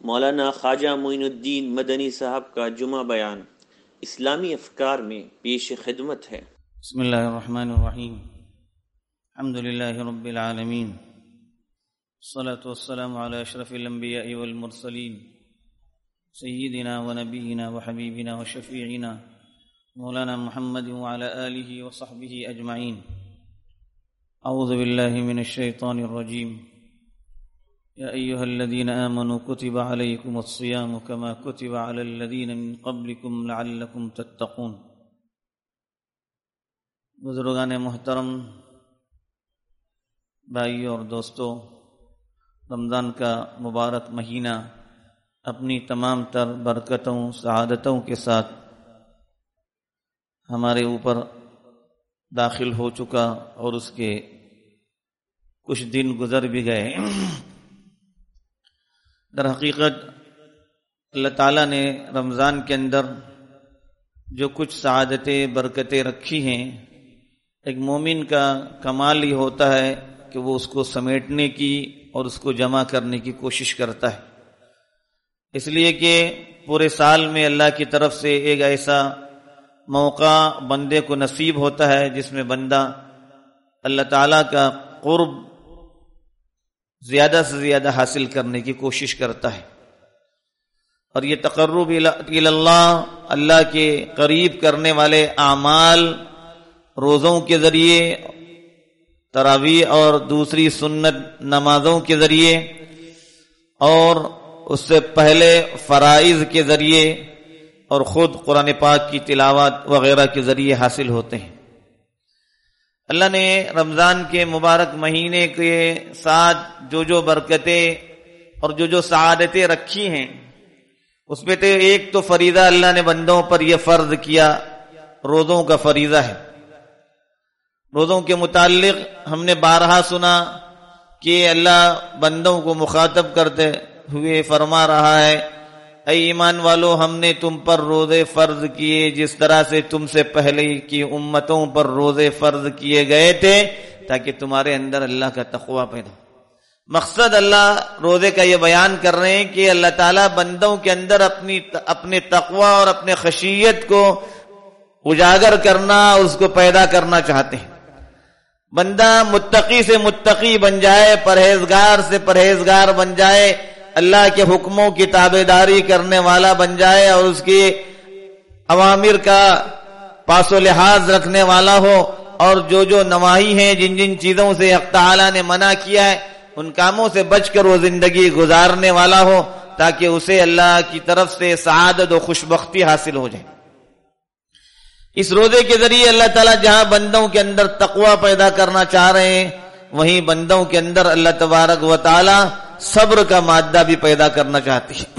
مولانا خواجہ معین الدین مدنی صاحب کا جمعہ بیان اسلامی افکار میں پیش خدمت ہے۔ بسم اللہ الرحمن الرحیم، الحمد للہ رب العالمین، الصلاة والسلام علی اشرف الانبیاء والمرسلین، سیدنا ونبینا وحبیبنا وشفیعنا مولانا محمد وعلی آلہ وصحبہ اجمعین۔ اعوذ باللہ من الشیطان الرجیم، یا ایہا الذین آمنوا کتب علیکم الصیام کما کتب علی الذین من قبلکم لعلکم تتقون۔ بزرگان محترم، بھائیوں اور دوستوں، رمضان کا مبارک مہینہ اپنی تمام تر برکتوں سعادتوں کے ساتھ ہمارے اوپر داخل ہو چکا اور اس کے کچھ دن گزر بھی گئے۔ در حقیقت اللہ تعالیٰ نے رمضان کے اندر جو کچھ سعادتیں برکتیں رکھی ہیں، ایک مومن کا کمال یہ ہوتا ہے کہ وہ اس کو سمیٹنے کی اور اس کو جمع کرنے کی کوشش کرتا ہے، اس لیے کہ پورے سال میں اللہ کی طرف سے ایک ایسا موقع بندے کو نصیب ہوتا ہے جس میں بندہ اللہ تعالیٰ کا قرب زیادہ سے زیادہ حاصل کرنے کی کوشش کرتا ہے، اور یہ تقرب الی اللہ، اللہ کے قریب کرنے والے اعمال روزوں کے ذریعے، تراویح اور دوسری سنت نمازوں کے ذریعے، اور اس سے پہلے فرائض کے ذریعے اور خود قرآن پاک کی تلاوت وغیرہ کے ذریعے حاصل ہوتے ہیں۔ اللہ نے رمضان کے مبارک مہینے کے ساتھ جو برکتیں اور جو سعادتیں رکھی ہیں، اس میں تو ایک تو فریضہ اللہ نے بندوں پر یہ فرض کیا، روزوں کا فریضہ ہے۔ روزوں کے متعلق ہم نے بارہا سنا کہ اللہ بندوں کو مخاطب کرتے ہوئے فرما رہا ہے، اے ایمان والو، ہم نے تم پر روزے فرض کیے جس طرح سے تم سے پہلے کی امتوں پر روزے فرض کیے گئے تھے تاکہ تمہارے اندر اللہ کا تقوی پیدا ہو۔ مقصد اللہ روزے کا یہ بیان کر رہے ہیں کہ اللہ تعالیٰ بندوں کے اندر اپنے تقوی اور اپنے خشیت کو اجاگر کرنا، اس کو پیدا کرنا چاہتے ہیں۔ بندہ متقی سے متقی بن جائے، پرہیزگار سے پرہیزگار بن جائے، اللہ کے حکموں کی تابعداری کرنے والا بن جائے اور اس کی اوامر کا پاس و لحاظ رکھنے والا ہو، اور جو نواہی ہیں، جن چیزوں سے حق تعالیٰ نے منع کیا ہے، ان کاموں سے بچ کر وہ زندگی گزارنے والا ہو تاکہ اسے اللہ کی طرف سے سعادت و خوشبختی حاصل ہو جائے۔ اس روزے کے ذریعے اللہ تعالیٰ جہاں بندوں کے اندر تقوی پیدا کرنا چاہ رہے ہیں، وہیں بندوں کے اندر اللہ تبارک و تعالی صبر کا مادہ بھی پیدا کرنا چاہتی ہے۔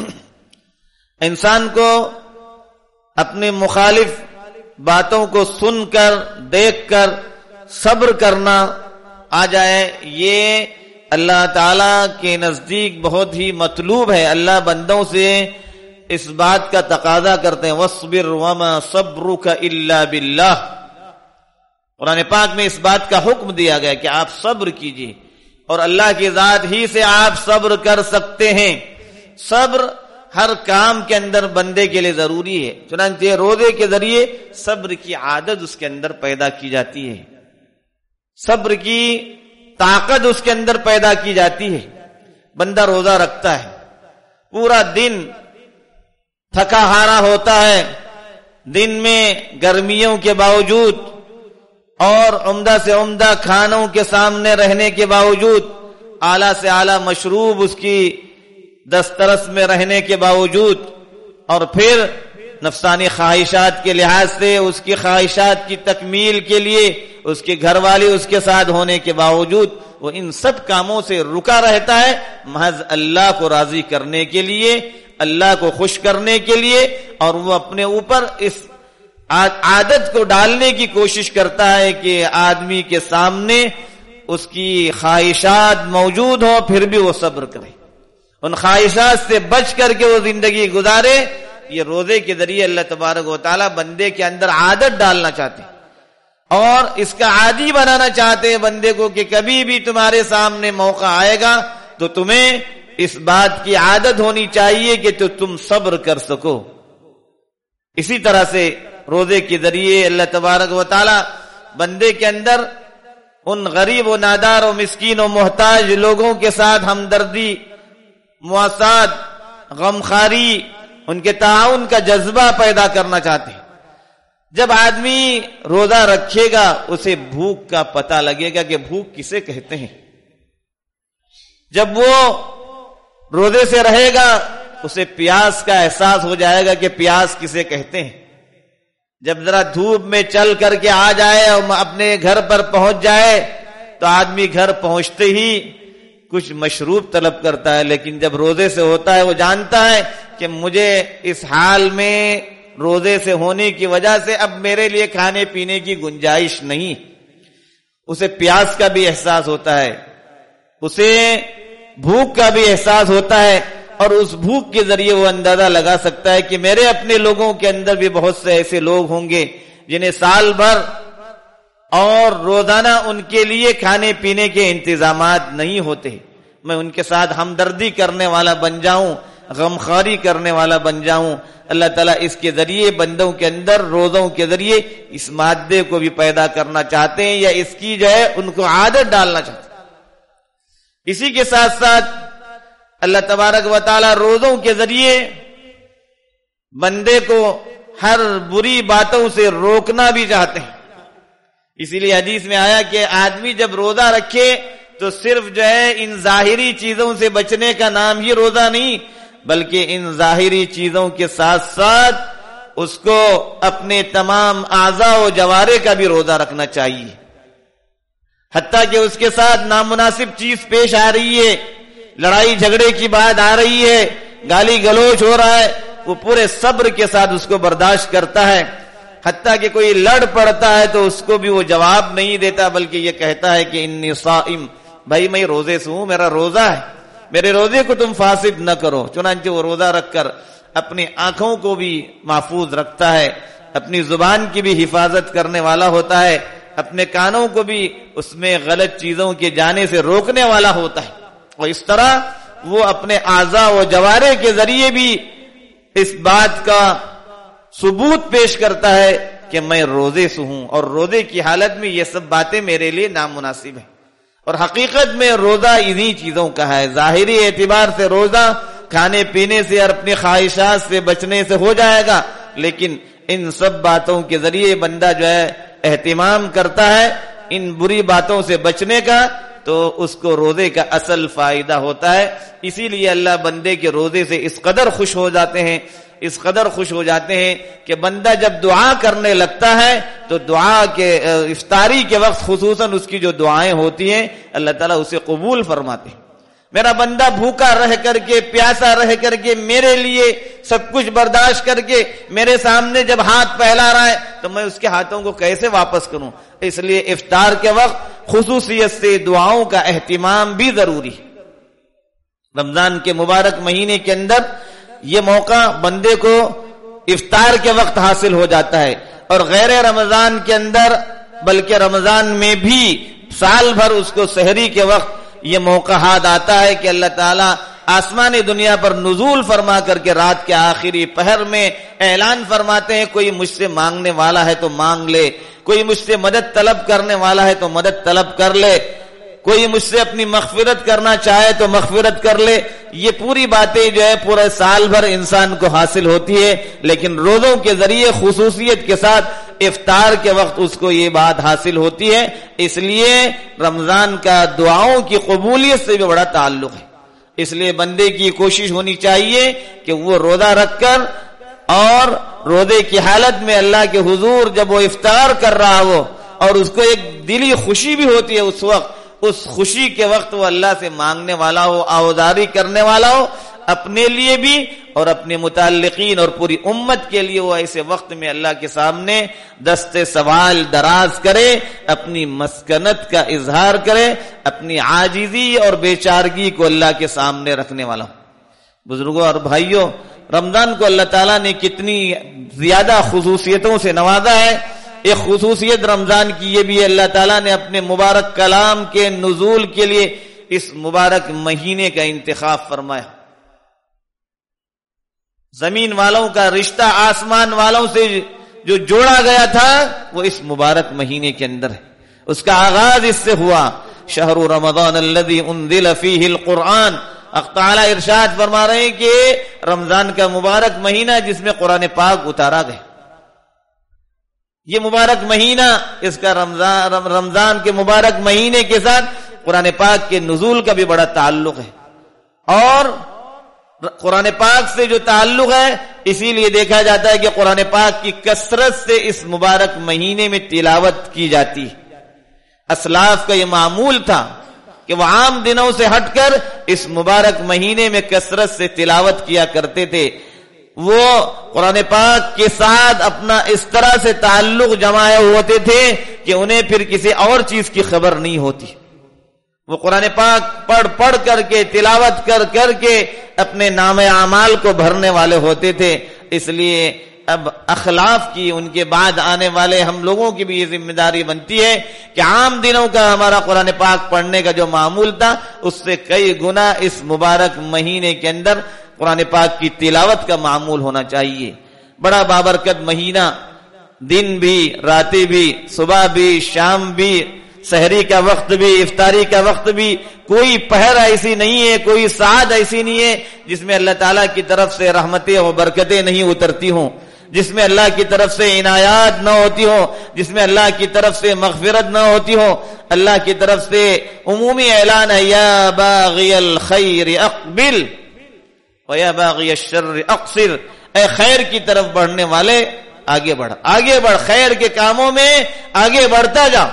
انسان کو اپنے مخالف باتوں کو سن کر، دیکھ کر صبر کرنا آ جائے، یہ اللہ تعالی کے نزدیک بہت ہی مطلوب ہے۔ اللہ بندوں سے اس بات کا تقاضا کرتے ہیں، وَاصْبِرْ وَمَا صَبْرُكَ إِلَّا بِاللَّهِ۔ قرآن پاک میں اس بات کا حکم دیا گیا کہ آپ صبر کیجیے، اور اللہ کی ذات ہی سے آپ صبر کر سکتے ہیں۔ صبر ہر کام کے اندر بندے کے لیے ضروری ہے، چنانچہ روزے کے ذریعے صبر کی عادت اس کے اندر پیدا کی جاتی ہے، صبر کی طاقت اس کے اندر پیدا کی جاتی ہے۔ بندہ روزہ رکھتا ہے، پورا دن تھکا ہارا ہوتا ہے، دن میں گرمیوں کے باوجود اور عمدہ سے عمدہ کھانوں کے سامنے رہنے کے باوجود، اعلیٰ سے اعلیٰ مشروب اس کی دسترس میں رہنے کے باوجود، اور پھر نفسانی خواہشات کے لحاظ سے اس کی خواہشات کی تکمیل کے لیے اس کے گھر والی اس کے ساتھ ہونے کے باوجود وہ ان سب کاموں سے رکا رہتا ہے، محض اللہ کو راضی کرنے کے لیے، اللہ کو خوش کرنے کے لیے، اور وہ اپنے اوپر اس عادت کو ڈالنے کی کوشش کرتا ہے کہ آدمی کے سامنے اس کی خواہشات موجود ہوں پھر بھی وہ صبر کرے، ان خواہشات سے بچ کر کے وہ زندگی گزارے۔ یہ روزے کے ذریعے اللہ تبارک و تعالی بندے کے اندر عادت ڈالنا چاہتے ہیں اور اس کا عادی بنانا چاہتے ہیں بندے کو کہ کبھی بھی تمہارے سامنے موقع آئے گا تو تمہیں اس بات کی عادت ہونی چاہیے کہ تو تم صبر کر سکو. اسی طرح سے روزے کے ذریعے اللہ تبارک و تعالی بندے کے اندر ان غریب و نادار و مسکین و محتاج لوگوں کے ساتھ ہمدردی، مواسات، غمخواری، ان کے تعاون کا جذبہ پیدا کرنا چاہتے ہیں. جب آدمی روزہ رکھے گا اسے بھوک کا پتہ لگے گا کہ بھوک کسے کہتے ہیں. جب وہ روزے سے رہے گا اسے پیاس کا احساس ہو جائے گا کہ پیاس کسے کہتے ہیں. جب ذرا دھوپ میں چل کر کے آ جائے اور اپنے گھر پر پہنچ جائے تو آدمی گھر پہنچتے ہی کچھ مشروب طلب کرتا ہے، لیکن جب روزے سے ہوتا ہے وہ جانتا ہے کہ مجھے اس حال میں روزے سے ہونے کی وجہ سے اب میرے لیے کھانے پینے کی گنجائش نہیں. اسے پیاس کا بھی احساس ہوتا ہے، اسے بھوک کا بھی احساس ہوتا ہے، اور اس بھوک کے ذریعے وہ اندازہ لگا سکتا ہے کہ میرے اپنے لوگوں کے اندر بھی بہت سے ایسے لوگ ہوں گے جنہیں سال بھر اور روزانہ ان کے لیے کھانے پینے کے انتظامات نہیں ہوتے. میں ان کے ساتھ ہمدردی کرنے والا بن جاؤں، غمخواری کرنے والا بن جاؤں. اللہ تعالیٰ اس کے ذریعے بندوں کے اندر روزوں کے ذریعے اس مادے کو بھی پیدا کرنا چاہتے ہیں، یا اس کی جو ہے ان کو عادت ڈالنا چاہتے ہیں. اسی کے ساتھ ساتھ اللہ تبارک و تعالی روزوں کے ذریعے بندے کو ہر بری باتوں سے روکنا بھی چاہتے ہیں. اسی لیے حدیث میں آیا کہ آدمی جب روزہ رکھے تو صرف جو ہے ان ظاہری چیزوں سے بچنے کا نام ہی روزہ نہیں، بلکہ ان ظاہری چیزوں کے ساتھ ساتھ اس کو اپنے تمام اعضاء و جوارح کا بھی روزہ رکھنا چاہیے. حتیٰ کہ اس کے ساتھ نامناسب چیز پیش آ رہی ہے، لڑائی جھگڑے کی بات آ رہی ہے، گالی گلوچ ہو رہا ہے، وہ پورے صبر کے ساتھ اس کو برداشت کرتا ہے. حتیٰ کہ کوئی لڑ پڑتا ہے تو اس کو بھی وہ جواب نہیں دیتا، بلکہ یہ کہتا ہے کہ انی صائم، بھائی میں روزے سے ہوں، میرا روزہ ہے، میرے روزے کو تم فاسد نہ کرو. چنانچہ وہ روزہ رکھ کر اپنی آنکھوں کو بھی محفوظ رکھتا ہے، اپنی زبان کی بھی حفاظت کرنے والا ہوتا ہے، اپنے کانوں کو بھی اس میں غلط چیزوں کے جانے سے روکنے والا ہوتا ہے. اور اس طرح وہ اپنے اعضاء و جوارح کے ذریعے بھی اس بات کا ثبوت پیش کرتا ہے کہ میں روزے سے ہوں، اور روزے کی حالت میں یہ سب باتیں میرے لیے نامناسب ہیں. اور حقیقت میں روزہ انہی چیزوں کا ہے. ظاہری اعتبار سے روزہ کھانے پینے سے اور اپنی خواہشات سے بچنے سے ہو جائے گا، لیکن ان سب باتوں کے ذریعے بندہ جو ہے اہتمام کرتا ہے ان بری باتوں سے بچنے کا، تو اس کو روزے کا اصل فائدہ ہوتا ہے. اسی لیے اللہ بندے کے روزے سے اس قدر خوش ہو جاتے ہیں، اس قدر خوش ہو جاتے ہیں کہ بندہ جب دعا کرنے لگتا ہے تو دعا کے افطاری کے وقت خصوصاً اس کی جو دعائیں ہوتی ہیں اللہ تعالیٰ اسے قبول فرماتے ہیں. میرا بندہ بھوکا رہ کر کے، پیاسا رہ کر کے، میرے لیے سب کچھ برداشت کر کے میرے سامنے جب ہاتھ پھیلا رہا ہے تو میں اس کے ہاتھوں کو کیسے واپس کروں؟ اس لیے افطار کے وقت خصوصیت سے دعاؤں کا اہتمام بھی ضروری ہے. رمضان کے مبارک مہینے کے اندر یہ موقع بندے کو افطار کے وقت حاصل ہو جاتا ہے، اور غیر رمضان کے اندر بلکہ رمضان میں بھی سال بھر اس کو سحری کے وقت یہ موقع ہاتھ آتا ہے کہ اللہ تعالیٰ آسمان دنیا پر نزول فرما کر کے رات کے آخری پہر میں اعلان فرماتے ہیں کوئی مجھ سے مانگنے والا ہے تو مانگ لے، کوئی مجھ سے مدد طلب کرنے والا ہے تو مدد طلب کر لے، کوئی مجھ سے اپنی مغفرت کرنا چاہے تو مغفرت کر لے. یہ پوری باتیں جو ہے پورے سال بھر انسان کو حاصل ہوتی ہے، لیکن روزوں کے ذریعے خصوصیت کے ساتھ افطار کے وقت اس کو یہ بات حاصل ہوتی ہے. اس لیے رمضان کا دعاؤں کی قبولیت سے بھی بڑا تعلق ہے. اس لیے بندے کی کوشش ہونی چاہیے کہ وہ روزہ رکھ کر اور روزے کی حالت میں اللہ کے حضور جب وہ افطار کر رہا ہو اور اس کو ایک دلی خوشی بھی ہوتی ہے، اس وقت اس خوشی کے وقت وہ اللہ سے مانگنے والا ہو، آوازاری کرنے والا ہو، اپنے لیے بھی اور اپنے متعلقین اور پوری امت کے لیے وہ ایسے وقت میں اللہ کے سامنے دست سوال دراز کرے، اپنی مسکنت کا اظہار کرے، اپنی عاجزی اور بیچارگی کو اللہ کے سامنے رکھنے والا ہو. بزرگوں اور بھائیوں، رمضان کو اللہ تعالیٰ نے کتنی زیادہ خصوصیتوں سے نوازا ہے. ایک خصوصیت رمضان کی یہ بھی ہے، اللہ تعالیٰ نے اپنے مبارک کلام کے نزول کے لیے اس مبارک مہینے کا انتخاب فرمایا. زمین والوں کا رشتہ آسمان والوں سے جو جوڑا گیا تھا وہ اس مبارک مہینے کے اندر ہے. اس کا آغاز اس سے ہوا. شہر رمضان الذی انزل فیہ القرآن. حق تعالی ارشاد فرما رہے ہیں کہ رمضان کا مبارک مہینہ جس میں قرآن پاک اتارا گیا. یہ مبارک مہینہ اس کا رمضان کے مبارک مہینے کے ساتھ قرآن پاک کے نزول کا بھی بڑا تعلق ہے. اور قرآن پاک سے جو تعلق ہے اسی لیے دیکھا جاتا ہے کہ قرآن پاک کی کثرت سے اس مبارک مہینے میں تلاوت کی جاتی ہے. اسلاف کا یہ معمول تھا کہ وہ عام دنوں سے ہٹ کر اس مبارک مہینے میں کثرت سے تلاوت کیا کرتے تھے. وہ قرآن پاک کے ساتھ اپنا اس طرح سے تعلق جمائے ہوتے تھے کہ انہیں پھر کسی اور چیز کی خبر نہیں ہوتی. وہ قرآن پاک پڑھ کر کے تلاوت کر کے اپنے نام اعمال کو بھرنے والے ہوتے تھے. اس لیے اب اخلاف کی ان کے بعد آنے والے ہم لوگوں کی بھی یہ ذمہ داری بنتی ہے کہ عام دنوں کا ہمارا قرآن پاک پڑھنے کا جو معمول تھا اس سے کئی گنا اس مبارک مہینے کے اندر قرآن پاک کی تلاوت کا معمول ہونا چاہیے. بڑا بابرکت مہینہ، دن بھی، راتیں بھی، صبح بھی، شام بھی، سحری کا وقت بھی، افطاری کا وقت بھی. کوئی پہر ایسی نہیں ہے، کوئی ساعت ایسی نہیں ہے جس میں اللہ تعالیٰ کی طرف سے رحمتیں اور برکتیں نہیں اترتی ہوں، جس میں اللہ کی طرف سے عنایات نہ ہوتی ہوں، جس میں اللہ کی طرف سے مغفرت نہ ہوتی ہو. اللہ کی طرف سے عمومی اعلان ہے، یا باغی الخیر اقبل ویا باغی الشر اقصر. اے خیر کی طرف بڑھنے والے آگے بڑھ، خیر کے کاموں میں آگے بڑھتا جا.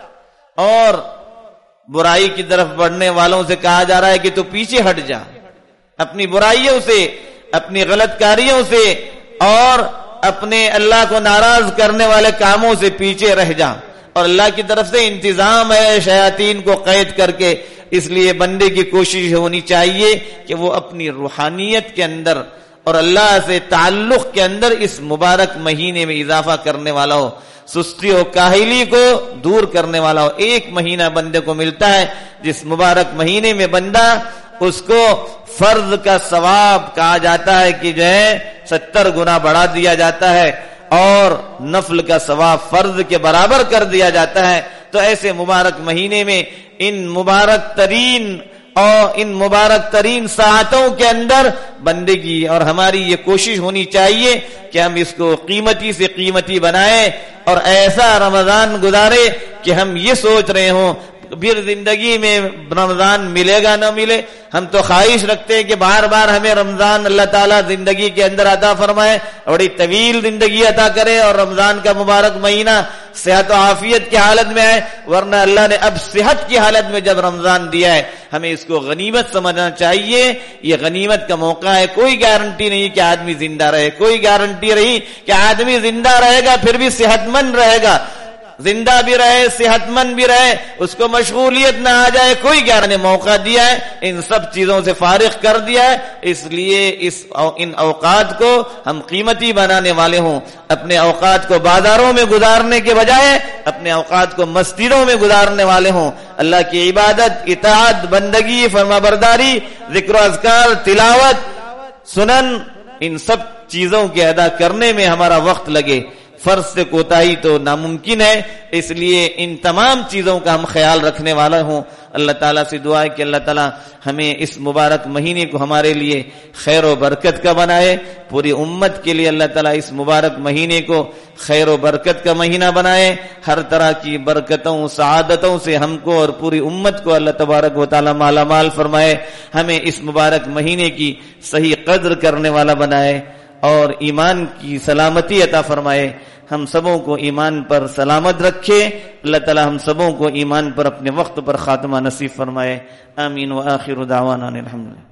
اور برائی کی طرف بڑھنے والوں سے کہا جا رہا ہے کہ تو پیچھے ہٹ جا، اپنی برائیوں سے، اپنی غلط کاریوں سے اور اپنے اللہ کو ناراض کرنے والے کاموں سے پیچھے رہ جا. اور اللہ کی طرف سے انتظام ہے شیاطین کو قید کر کے. اس لیے بندے کی کوشش ہونی چاہیے کہ وہ اپنی روحانیت کے اندر اور اللہ سے تعلق کے اندر اس مبارک مہینے میں اضافہ کرنے والا ہو، سستی و کاہلی کو دور کرنے والا ہو. ایک مہینہ بندے کو ملتا ہے جس مبارک مہینے میں بندہ اس کو فرض کا ثواب کہا جاتا ہے کہ جو ہے 70 گنا بڑھا دیا جاتا ہے اور نفل کا ثواب فرض کے برابر کر دیا جاتا ہے. تو ایسے مبارک مہینے میں ان مبارک ترین ساعتوں کے اندر بندگی اور ہماری یہ کوشش ہونی چاہیے کہ ہم اس کو قیمتی سے قیمتی بنائیں اور ایسا رمضان گزارے کہ ہم یہ سوچ رہے ہوں پھر زندگی میں رمضان ملے گا نہ ملے. ہم تو خواہش رکھتے ہیں کہ بار بار ہمیں رمضان اللہ تعالیٰ زندگی کے اندر عطا فرمائے، بڑی طویل زندگی عطا کرے اور رمضان کا مبارک مہینہ صحت و عافیت کی حالت میں ہے. ورنہ اللہ نے اب صحت کی حالت میں جب رمضان دیا ہے ہمیں اس کو غنیمت سمجھنا چاہیے. یہ غنیمت کا موقع ہے. کوئی گارنٹی نہیں کہ آدمی زندہ رہے، کوئی گارنٹی نہیں کہ آدمی زندہ رہے گا پھر بھی صحت مند رہے گا. زندہ بھی رہے، صحت مند بھی رہے، اس کو مشغولیت نہ آ جائے، کوئی گیارہ نے موقع دیا ہے، ان سب چیزوں سے فارغ کر دیا ہے. اس لیے ان اوقات کو ہم قیمتی بنانے والے ہوں. اپنے اوقات کو بازاروں میں گزارنے کے بجائے اپنے اوقات کو مسجدوں میں گزارنے والے ہوں. اللہ کی عبادت، اطاعت، بندگی، فرمانبرداری، ذکر و اذکار، تلاوت، سنن، ان سب چیزوں کے ادا کرنے میں ہمارا وقت لگے. فرض سے کوتاہی تو ناممکن ہے. اس لیے ان تمام چیزوں کا ہم خیال رکھنے والا ہوں. اللہ تعالیٰ سے دعا ہے کہ اللہ تعالیٰ ہمیں اس مبارک مہینے کو ہمارے لیے خیر و برکت کا بنائے. پوری امت کے لیے اللہ تعالیٰ اس مبارک مہینے کو خیر و برکت کا مہینہ بنائے. ہر طرح کی برکتوں، سعادتوں سے ہم کو اور پوری امت کو اللہ تبارک و تعالیٰ مالا مال فرمائے. ہمیں اس مبارک مہینے کی صحیح قدر کرنے والا بنائے اور ایمان کی سلامتی عطا فرمائے. ہم سبوں کو ایمان پر سلامت رکھے. اللہ تعالی ہم سبوں کو ایمان پر اپنے وقت پر خاتمہ نصیب فرمائے. آمین. وآخر دعوانا الحمدللہ.